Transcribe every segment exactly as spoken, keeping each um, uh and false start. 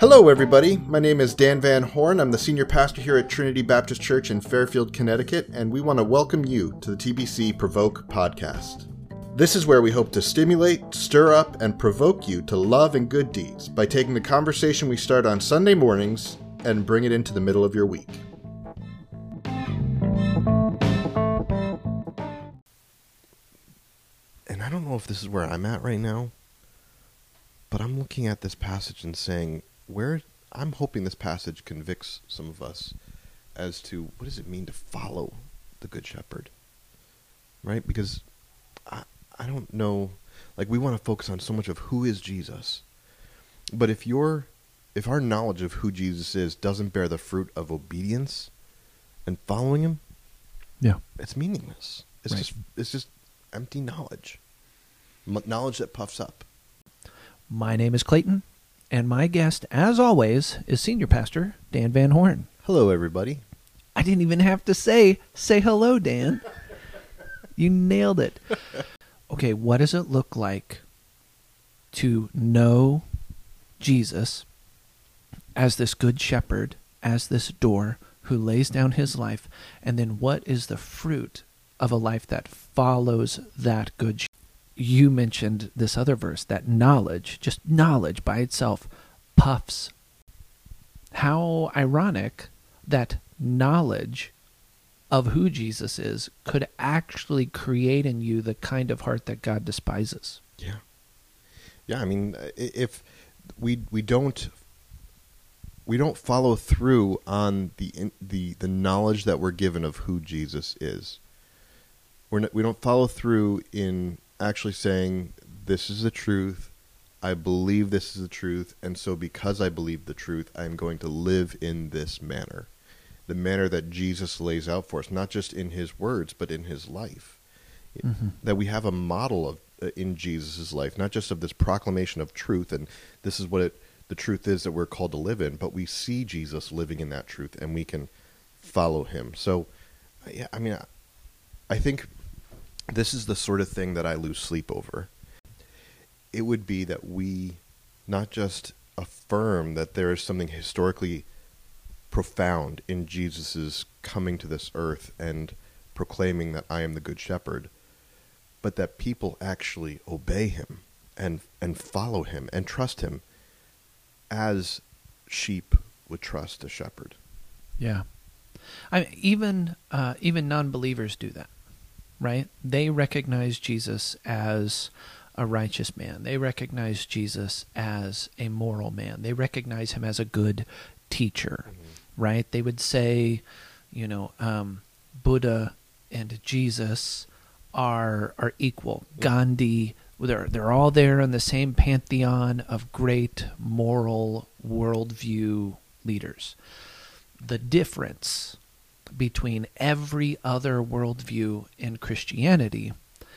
Hello, everybody. My name is Dan Van Horn. I'm the senior pastor here at Trinity Baptist Church in Fairfield, Connecticut, and we want to welcome you to the T B C Provoke podcast. This is where we hope to stimulate, stir up, and provoke you to love and good deeds by taking the conversation we start on Sunday mornings and bring it into the middle of your week. And I don't know if this is where I'm at right now, but I'm looking at this passage and saying, where I'm hoping this passage convicts some of us as to what does it mean to follow the Good Shepherd, right? Because I, I don't know, like we want to focus on so much of who is Jesus, but if your if our knowledge of who Jesus is doesn't bear the fruit of obedience and following him, yeah, it's meaningless. It's right. just it's just empty knowledge, M- knowledge that puffs up. My name is Clayton, and my guest, as always, is Senior Pastor Dan Van Horn. Hello, everybody. I didn't even have to say, say hello, Dan. You nailed it. Okay, what does it look like to know Jesus as this good shepherd, as this door who lays down his life, and then what is the fruit of a life that follows that good shepherd? You mentioned this other verse, that knowledge, just knowledge by itself, puffs. How ironic that knowledge of who Jesus is could actually create in you the kind of heart that God despises. Yeah. Yeah, I mean, if we we don't we don't follow through on the the the knowledge that we're given of who Jesus is. We're not, we don't follow through in actually saying, this is the truth, I believe this is the truth, and so because I believe the truth, I'm going to live in this manner. The manner that Jesus lays out for us, not just in his words, but in his life. Mm-hmm. That we have a model of uh, in Jesus' life, not just of this proclamation of truth, and this is what it, the truth is that we're called to live in, but we see Jesus living in that truth, and we can follow him. So, yeah, I mean, I, I think this is the sort of thing that I lose sleep over. It would be that we not just affirm that there is something historically profound in Jesus' coming to this earth and proclaiming that I am the Good Shepherd, but that people actually obey him and and follow him and trust him as sheep would trust a shepherd. Yeah. I mean, even uh, even non-believers do that. Right? They recognize Jesus as a righteous man. They recognize Jesus as a moral man. They recognize him as a good teacher, mm-hmm. right? They would say, you know, um, Buddha and Jesus are are equal. Mm-hmm. Gandhi, they're, they're all there in the same pantheon of great moral worldview leaders. The difference between every other worldview in Christianity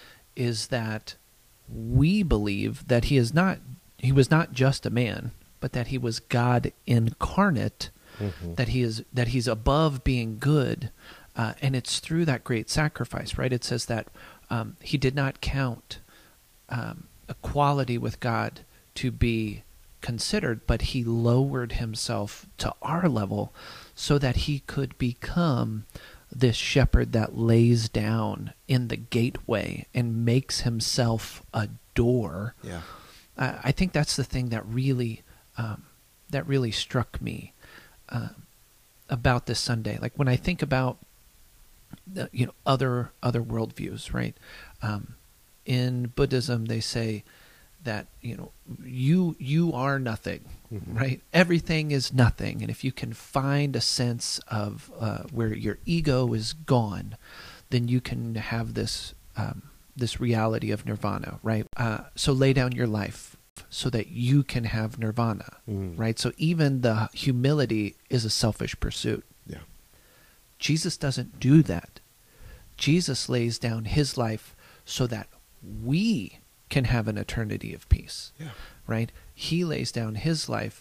is that we believe that he is not he was not just a man, but that he was God incarnate, mm-hmm. that he is that he's above being good, uh, and it's through that great sacrifice, right? It says that um, he did not count um, equality with God to be considered, but he lowered himself to our level so that he could become this shepherd that lays down in the gateway and makes himself a door. Yeah, uh, I think that's the thing that really um, that really struck me uh, about this Sunday. Like when I think about the, you know other other worldviews, right? Um, in Buddhism, they say that you know you you are nothing, mm-hmm. right? Everything is nothing, and if you can find a sense of uh, where your ego is gone, then you can have this um, this reality of nirvana, right? Uh, so lay down your life so that you can have nirvana, mm. right? So even the humility is a selfish pursuit. Yeah, Jesus doesn't do that. Jesus lays down his life so that we can have an eternity of peace, yeah. right? He lays down his life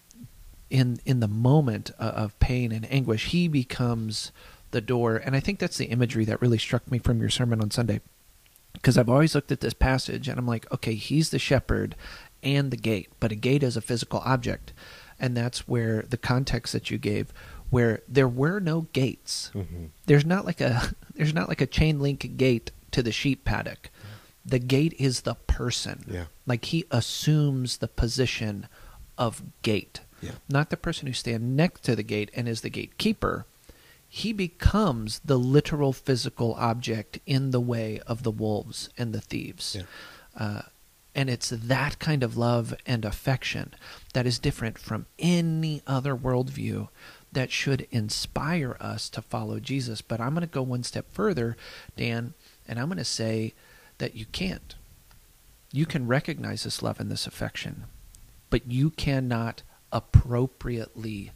in in the moment of pain and anguish. He becomes the door, and I think that's the imagery that really struck me from your sermon on Sunday, because I've always looked at this passage and I'm like, okay, he's the shepherd and the gate, but a gate is a physical object. And that's where the context that you gave, where there were no gates. Mm-hmm. There's not like a there's not like a chain link gate to the sheep paddock. The gate is the person. Yeah. Like he assumes the position of gate. Yeah. Not the person who stands next to the gate and is the gatekeeper. He becomes the literal physical object in the way of the wolves and the thieves. Yeah. Uh, and it's that kind of love and affection that is different from any other worldview that should inspire us to follow Jesus. But I'm going to go one step further, Dan, and I'm going to say that you can't. You can recognize this love and this affection, but you cannot appropriately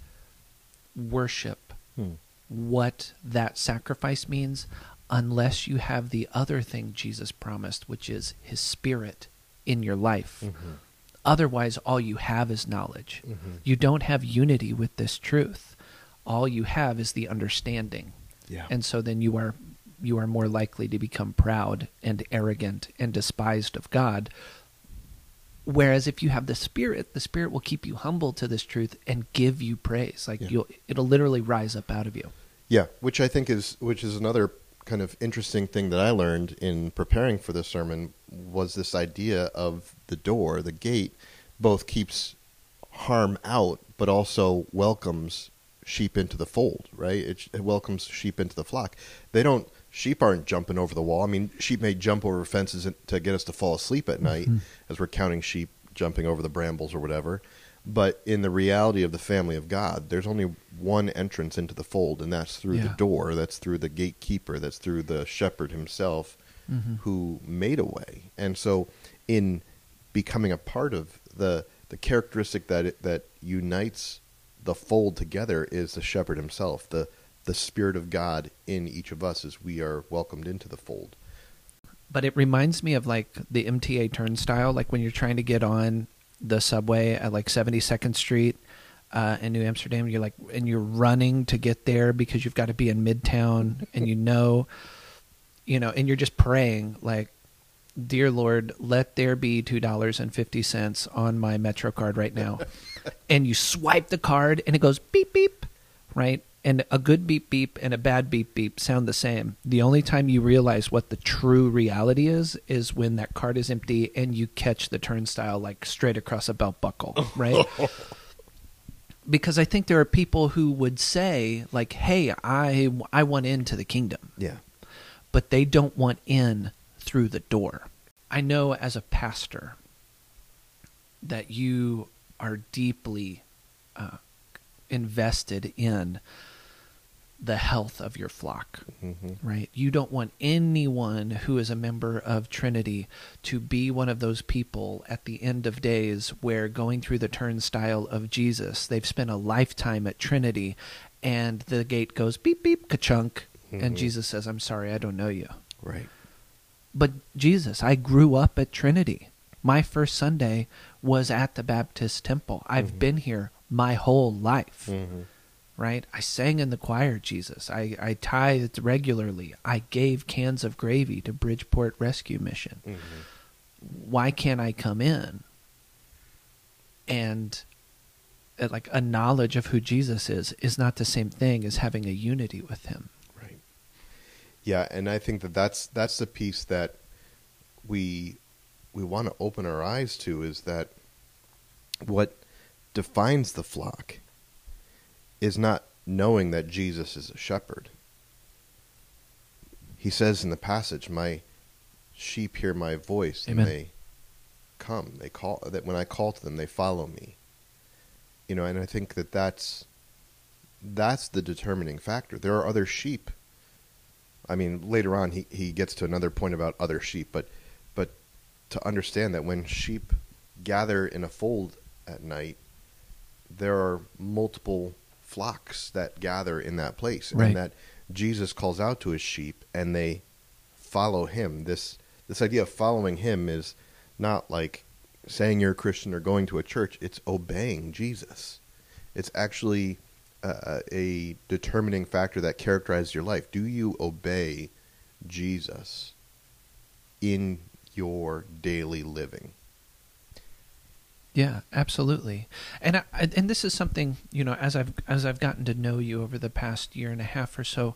worship Hmm. what that sacrifice means unless you have the other thing Jesus promised, which is his Spirit in your life. Mm-hmm. Otherwise, all you have is knowledge. Mm-hmm. You don't have unity with this truth. All you have is the understanding. Yeah. And so then you are you are more likely to become proud and arrogant and despised of God. Whereas if you have the Spirit, the Spirit will keep you humble to this truth and give you praise. Like Yeah. you'll it'll literally rise up out of you. Yeah, which I think is which is another kind of interesting thing that I learned in preparing for this sermon was this idea of the door, the gate, both keeps harm out, but also welcomes sheep into the fold, right? It, it welcomes sheep into the flock. They don't, sheep aren't jumping over the wall. I mean, sheep may jump over fences to get us to fall asleep at night Mhm. as we're counting sheep jumping over the brambles or whatever. But in the reality of the family of God, there's only one entrance into the fold, and that's through the Yeah. door, that's through the gatekeeper, that's through the shepherd himself Mm-hmm. who made a way. And so in becoming a part of the the characteristic that it, that unites the fold together is the shepherd himself, the the Spirit of God in each of us as we are welcomed into the fold. But it reminds me of like the M T A turnstile, like when you're trying to get on the subway at like seventy-second Street uh, in New Amsterdam, you're like, and you're running to get there because you've got to be in Midtown, and you know, you know, and you're just praying like, dear Lord, let there be two dollars and fifty cents on my Metro card right now, and you swipe the card and it goes beep beep, right? And a good beep beep and a bad beep beep sound the same. The only time you realize what the true reality is is when that card is empty and you catch the turnstile like straight across a belt buckle, right? Because I think there are people who would say like, "Hey, I I want into the kingdom," Yeah. but they don't want in through the door. I know as a pastor that you are deeply uh, invested in the health of your flock, Mm-hmm. right? You don't want anyone who is a member of Trinity to be one of those people at the end of days where going through the turnstile of Jesus, they've spent a lifetime at Trinity and the gate goes beep, beep, ka-chunk, Mhm. and Jesus says, I'm sorry, I don't know you. Right. But Jesus, I grew up at Trinity. My first Sunday was at the Baptist Temple. I've Mhm. been here my whole life. Mm-hmm. Right? I sang in the choir, Jesus. I, I tithed regularly. I gave cans of gravy to Bridgeport Rescue Mission. Mm-hmm. Why can't I come in? And uh, like a knowledge of who Jesus is is not the same thing as having a unity with him. Right. Yeah, and I think that that's that's the piece that we we want to open our eyes to is that what defines the flock is not knowing that Jesus is a shepherd. He says in the passage, "My sheep hear my voice, Amen. and they come. They call that when I call to them, they follow me." You know, and I think that that's that's the determining factor. There are other sheep. I mean, later on, he he gets to another point about other sheep, but but to understand that when sheep gather in a fold at night, there are multiple flocks that gather in that place, Right. and that Jesus calls out to his sheep and they follow him. This this idea of following him is not like saying you're a Christian or going to a church. It's obeying Jesus. It's actually uh, a determining factor that characterizes your life. Do you obey Jesus in your daily living? Yeah, absolutely. And I, I- and this is something, you know, as I've as I've gotten to know you over the past year and a half or so,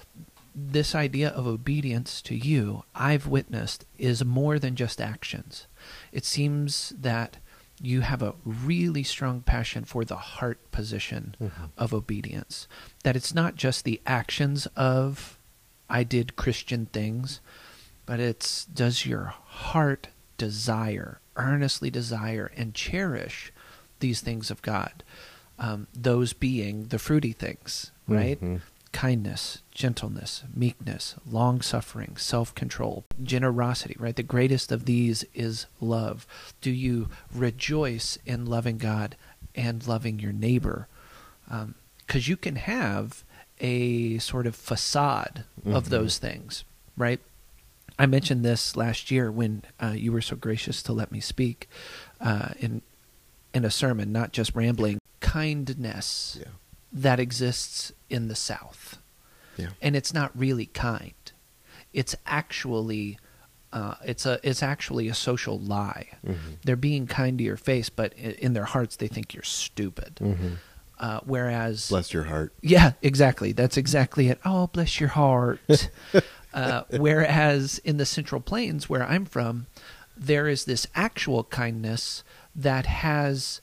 this idea of obedience to you, I've witnessed, is more than just actions. It seems that you have a really strong passion for the heart position Mhm. of obedience. That it's not just the actions of I did Christian things, but it's does your heart desire, earnestly desire, and cherish these things of God? Um, those being the fruity things, right? Mhm. Kindness, gentleness, meekness, long-suffering, self-control, generosity, right? The greatest of these is love. Do you rejoice in loving God and loving your neighbor? Because you can have a sort of facade of Mhm. those things, right? I mentioned this last year when uh, you were so gracious to let me speak uh, in in a sermon, not just rambling. Kindness Yeah. that exists in the South, Yeah. and it's not really kind. It's actually uh, it's a it's actually a social lie. Mhm. They're being kind to your face, but i- in their hearts they think you're stupid. Mhm. Uh, whereas, Bless your heart. yeah, exactly. That's exactly it. Oh, bless your heart. uh, whereas in the Central Plains, where I'm from, there is this actual kindness that has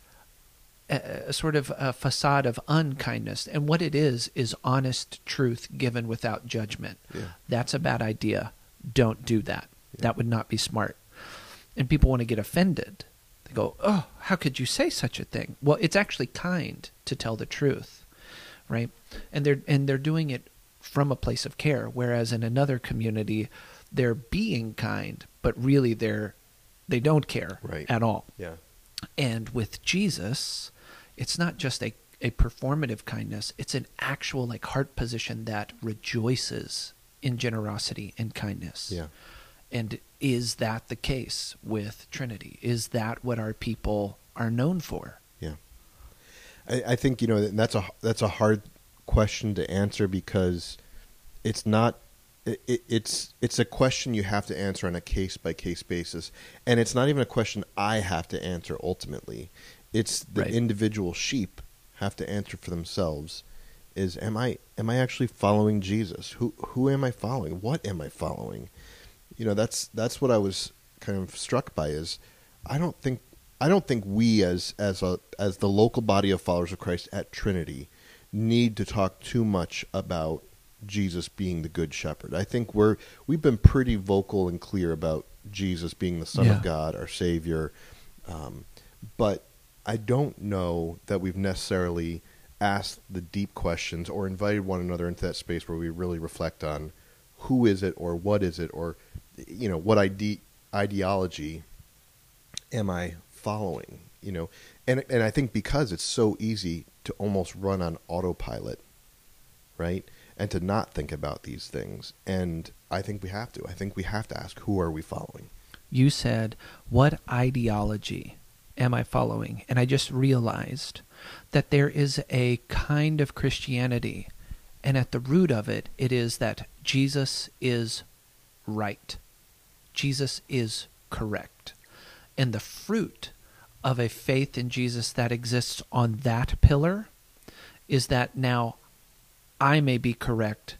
a, a sort of a facade of unkindness. And what it is, is honest truth given without judgment. Yeah. That's a bad idea. Don't do that. Yeah. That would not be smart. And people want to get offended. They go, oh, how could you say such a thing? Well, it's actually kind to tell the truth, right? And they're and they're doing it from a place of care, whereas in another community, they're being kind, but really they're they don't care Right. at all. Yeah. And with Jesus, it's not just a, a performative kindness, it's an actual like heart position that rejoices in generosity and kindness. Yeah. And is that the case with Trinity? Is that what our people are known for? Yeah. I, I think, you know, that's a that's a hard question to answer because it's not it, it, it's it's a question you have to answer on a case by case basis, and it's not even a question I have to answer ultimately. It's the Right. individual sheep have to answer for themselves. Is am I am I actually following Jesus? Who who am I following? What am I following? You know, that's that's what I was kind of struck by. Is I don't think I don't think we as as a as the local body of followers of Christ at Trinity need to talk too much about Jesus being the good shepherd. I think we're we've been pretty vocal and clear about Jesus being the Son Yeah. of God, our Savior. Um, but I don't know that we've necessarily asked the deep questions or invited one another into that space where we really reflect on who is it or what is it or you know what ide- ideology am I following, you know, and and I think because it's so easy to almost run on autopilot, right, and to not think about these things, and I think we have to. I think we have to ask, who are we following? You said, what ideology am I following? And I just realized that there is a kind of Christianity, and at the root of it, it is that Jesus is right. Jesus is correct. And the fruit of a faith in Jesus that exists on that pillar is that now I may be correct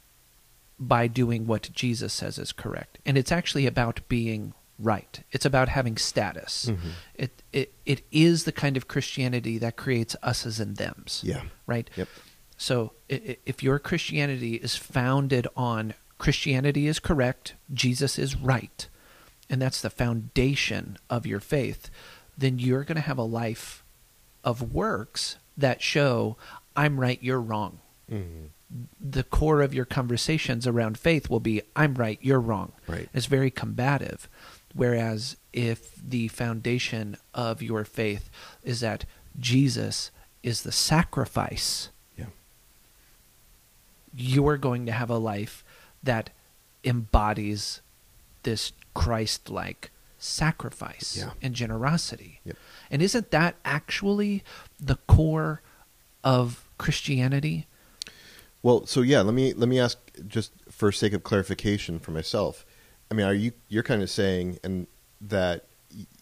by doing what Jesus says is correct. And it's actually about being right. It's about having status. Mhm. It, it it is the kind of Christianity that creates us's and them's. Yeah. Right? Yep. So i- i- if your Christianity is founded on Christianity is correct, Jesus is right, and that's the foundation of your faith, then you're going to have a life of works that show I'm right, you're wrong. Mhm. The core of your conversations around faith will be I'm right, you're wrong. Right. It's very combative. Whereas if the foundation of your faith is that Jesus is the sacrifice, Yeah. you're going to have a life that embodies this Christ-like sacrifice Yeah. and generosity. Yep. And isn't that actually the core of Christianity? Well, so yeah, let me let me ask just for sake of clarification for myself. I mean, are you you're kind of saying and that y-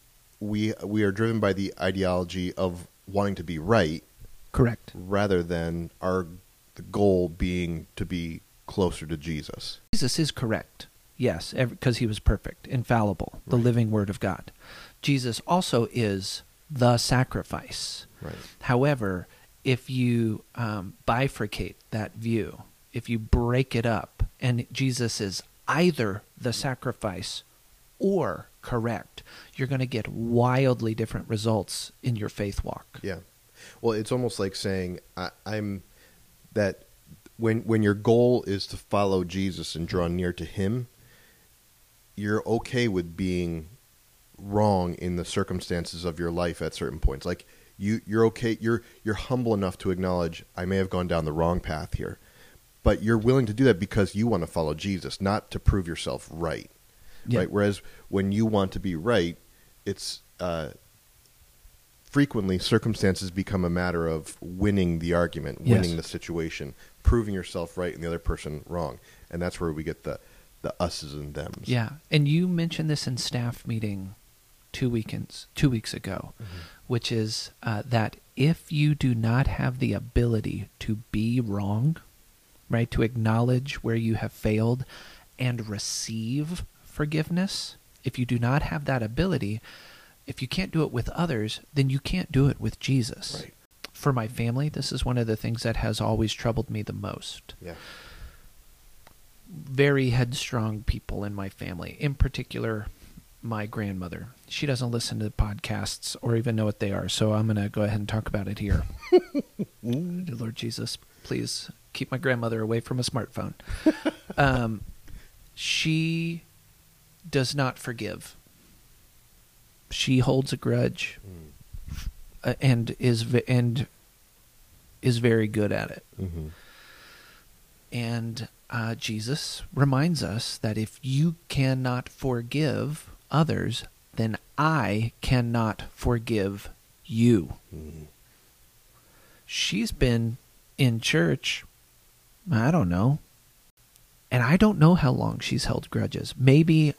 we we are driven by the ideology of wanting to be right, Correct. rather than our the goal being to be closer to Jesus. Jesus is correct, yes, because he was perfect, infallible, the Right. living Word of God. Jesus also is the sacrifice. Right. However, if you um, bifurcate that view, if you break it up, and Jesus is either the sacrifice or correct, you're going to get wildly different results in your faith walk. Yeah. Well, it's almost like saying I, I'm that when when your goal is to follow Jesus and draw near to him, you're okay with being wrong in the circumstances of your life at certain points. Like you you're okay you're you're humble enough to acknowledge I may have gone down the wrong path here. But you're willing to do that because you want to follow Jesus, not to prove yourself right. Yeah. Right? Whereas when you want to be right, it's uh, frequently circumstances become a matter of winning the argument, winning Yes. the situation, proving yourself right and the other person wrong. And that's where we get the, the us's and them's. Yeah, and you mentioned this in staff meeting two weekends, two weeks ago, Mm-hmm. which is uh, that if you do not have the ability to be wrong, right, to acknowledge where you have failed and receive forgiveness, if you do not have that ability, if you can't do it with others, then you can't do it with Jesus. Right. For my family, this is one of the things that has always troubled me the most. Yeah. Very headstrong people in my family, in particular my grandmother. She doesn't listen to podcasts or even know what they are, so I'm going to go ahead and talk about it here. Dear Lord Jesus, please keep my grandmother away from a smartphone. um, she does not forgive. She holds a grudge Mm. uh, and is ve- and is very good at it. Mm-hmm. And uh, Jesus reminds us that if you cannot forgive others, then I cannot forgive you. Mm. She's been in church, I don't know, and I don't know how long she's held grudges. Maybe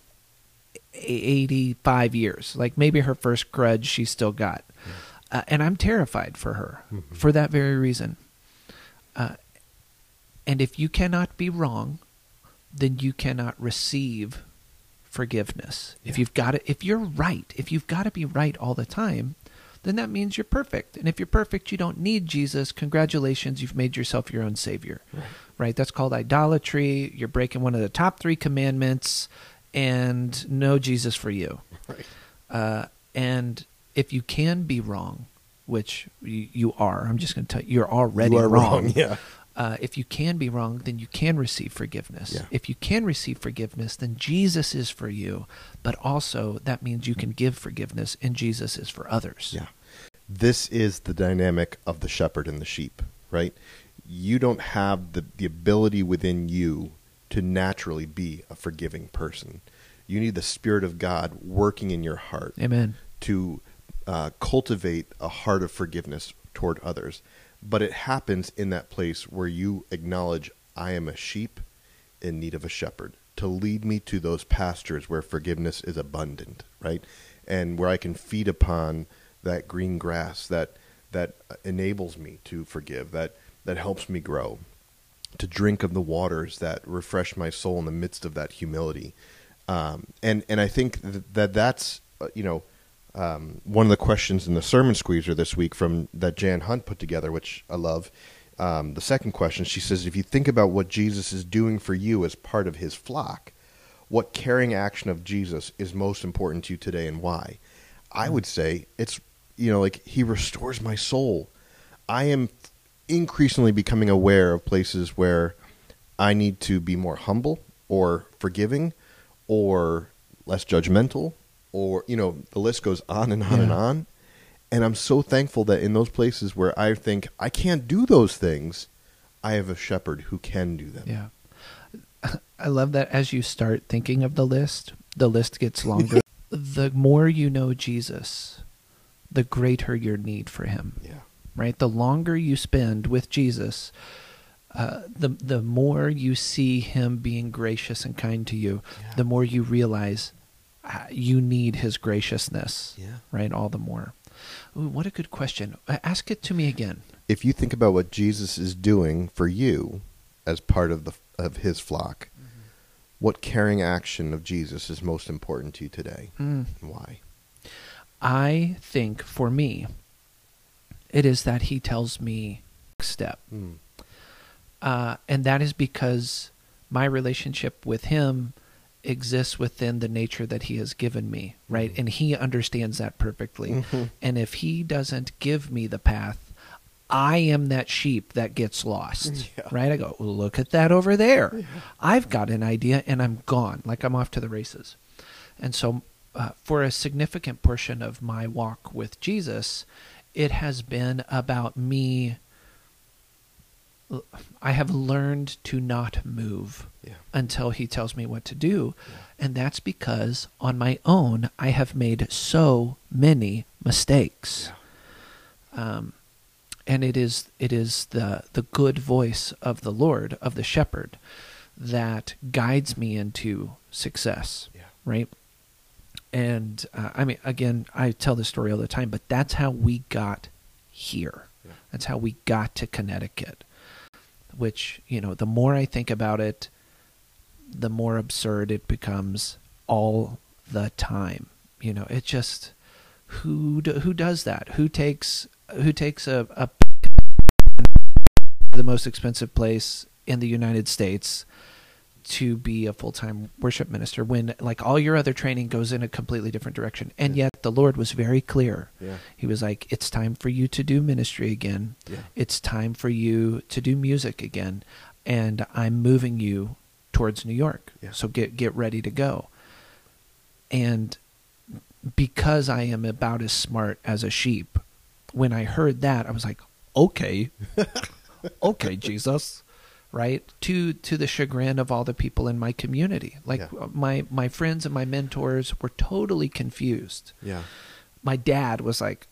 eighty-five years. Like maybe her first grudge she still got. Uh, and I'm terrified for her Mhm. for that very reason. Uh, and if you cannot be wrong, then you cannot receive forgiveness. If Yeah. you've got to, if you're right, if you've got to be right all the time, then that means you're perfect. And if you're perfect, you don't need Jesus. Congratulations, you've made yourself your own savior. Right. Right? That's called idolatry. You're breaking one of the top three commandments, and no Jesus for you. Right. Uh, and if you can be wrong, which you, you are, I'm just going to tell you, you're already You are wrong. wrong, yeah. Uh, if you can be wrong, then you can receive forgiveness. Yeah. If you can receive forgiveness, then Jesus is for you. But also, that means you can give forgiveness, and Jesus is for others. Yeah. This is the dynamic of the shepherd and the sheep, right? You don't have the, the ability within you to naturally be a forgiving person. You need the Spirit of God working in your heart Amen. to uh, cultivate a heart of forgiveness toward others. But it happens in that place where you acknowledge, I am a sheep in need of a shepherd, to lead me to those pastures where forgiveness is abundant, right? And where I can feed upon that green grass that that enables me to forgive, that, that helps me grow, to drink of the waters that refresh my soul in the midst of that humility. Um, and, and I think th- that that's, uh, you know, um, one of the questions in the sermon squeezer this week from that Jan Hunt put together, which I love. Um, the second question, she says, if you think about what Jesus is doing for you as part of his flock, what caring action of Jesus is most important to you today and why? I would say it's, you know, like he restores my soul. I am increasingly becoming aware of places where I need to be more humble or forgiving or less judgmental, or, you know, the list goes on and on Yeah. and on. And I'm so thankful that in those places where I think I can't do those things, I have a shepherd who can do them. Yeah. I love that as you start thinking of the list, the list gets longer. The more you know Jesus, the greater your need for him. Yeah. Right? The longer you spend with Jesus, uh, the the more you see him being gracious and kind to you, Yeah. the more you realize, uh, you need his graciousness, Yeah. right? All the more. Ooh, what a good question. Uh, Ask it to me again. If you think about what Jesus is doing for you as part of the of his flock, mm-hmm. what caring action of Jesus is most important to you today? Mm. And why? I think for me, it is that he tells me next step. Mm. Uh, and that is because my relationship with him exists within the nature that he has given me, right? Mm-hmm. And he understands that perfectly. Mm-hmm. And if he doesn't give me the path, I am that sheep that gets lost, yeah. right? I go, well, look at that over there. Yeah. I've got an idea and I'm gone, like I'm off to the races. And so uh, for a significant portion of my walk with Jesus, it has been about me. I have learned to not move yeah. until he tells me what to do. Yeah. And that's because on my own, I have made so many mistakes. Yeah. Um, and it is it is the, the good voice of the Lord, of the shepherd, that guides me into success, yeah. right? And uh, I mean, again, I tell this story all the time, but that's how we got here. Yeah. That's how we got to Connecticut. Which, you know, the more I think about it, the more absurd it becomes all the time. You know, it just, who do, who does that? Who takes who takes a, a the most expensive place in the United States to be a full-time worship minister when, like, all your other training goes in a completely different direction? And yeah. yet the Lord was very clear. Yeah. He was like, it's time for you to do ministry again. Yeah. It's time for you to do music again. And I'm moving you towards New York. Yeah. So get, get ready to go. And because I am about as smart as a sheep, when I heard that, I was like, okay, okay, Jesus. Right, to to the chagrin of all the people in my community, like yeah. my my friends and my mentors were totally confused. Yeah, my dad was like,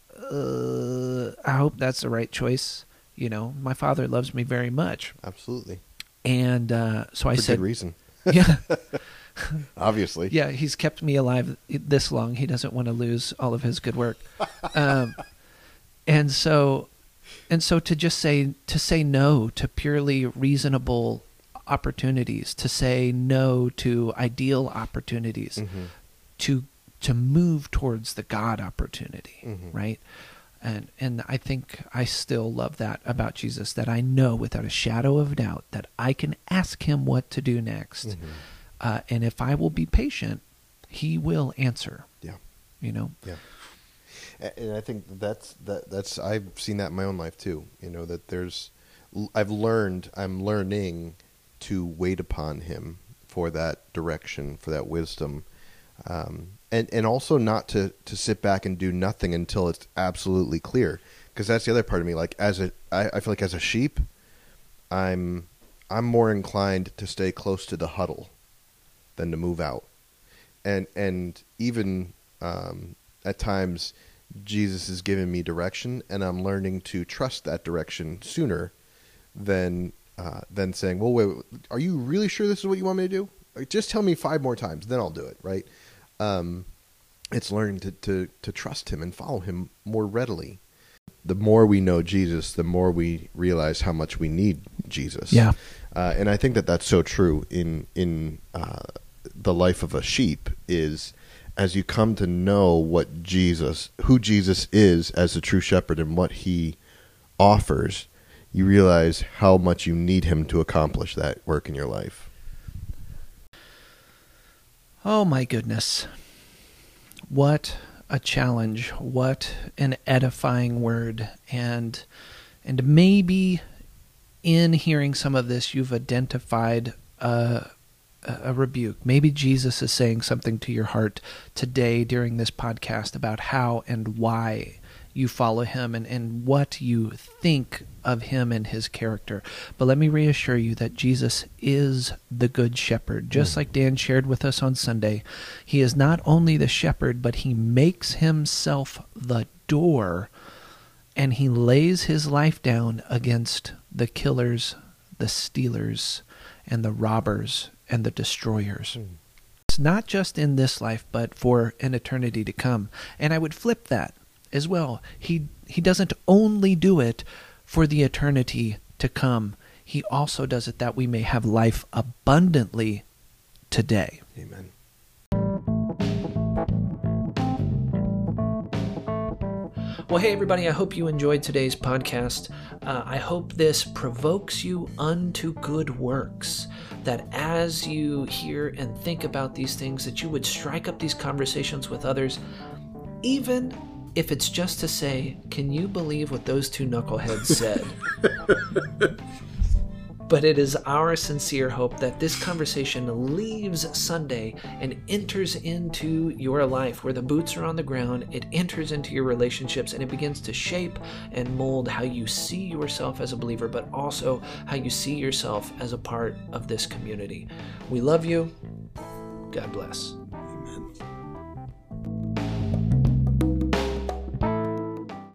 uh, "I hope that's the right choice." You know, my father loves me very much. Absolutely, and uh, so I For said, good reason. Yeah, obviously. Yeah, he's kept me alive this long. He doesn't want to lose all of his good work, um, and so. And so to just say, to say no to purely reasonable opportunities, to say no to ideal opportunities, mm-hmm. to to move towards the God opportunity, mm-hmm. right? And and I think I still love that about Jesus, that I know without a shadow of doubt that I can ask him what to do next. Mm-hmm. Uh, and if I will be patient, he will answer. Yeah. You know? Yeah. And I think that's that. That's I've seen that in my own life too. You know that there's, I've learned. I'm learning to wait upon him for that direction, for that wisdom, um, and and also not to, to sit back and do nothing until it's absolutely clear. Because that's the other part of me. Like as a, I, I feel like as a sheep, I'm I'm more inclined to stay close to the huddle than to move out, and and even um, at times. Jesus is giving me direction, and I'm learning to trust that direction sooner than uh, than saying, "Well, wait, wait, are you really sure this is what you want me to do? Like, just tell me five more times, then I'll do it." Right? Um, it's learning to, to to trust him and follow him more readily. The more we know Jesus, the more we realize how much we need Jesus. Yeah, uh, and I think that that's so true in in uh, the life of a sheep is. As you come to know what Jesus, who Jesus is as a true shepherd and what he offers, you realize how much you need him to accomplish that work in your life. Oh my goodness. What a challenge. What an edifying word. And and maybe in hearing some of this, you've identified a a rebuke. Maybe Jesus is saying something to your heart today during this podcast about how and why you follow him and, and what you think of him and his character. But let me reassure you that Jesus is the good shepherd. Just mm. like Dan shared with us on Sunday, he is not only the shepherd, but he makes himself the door, and he lays his life down against the killers, the stealers, and the robbers, and the destroyers. Mm. not just in this life, but for an eternity to come. And I would flip that as well. He he doesn't only do it for the eternity to come. He also does it that we may have life abundantly today. Amen. Well, hey, everybody, I hope you enjoyed today's podcast. Uh, I hope this provokes you unto good works, that as you hear and think about these things, that you would strike up these conversations with others, even if it's just to say, can you believe what those two knuckleheads said? But it is our sincere hope that this conversation leaves Sunday and enters into your life where the boots are on the ground. It enters into your relationships and it begins to shape and mold how you see yourself as a believer, but also how you see yourself as a part of this community. We love you. God bless.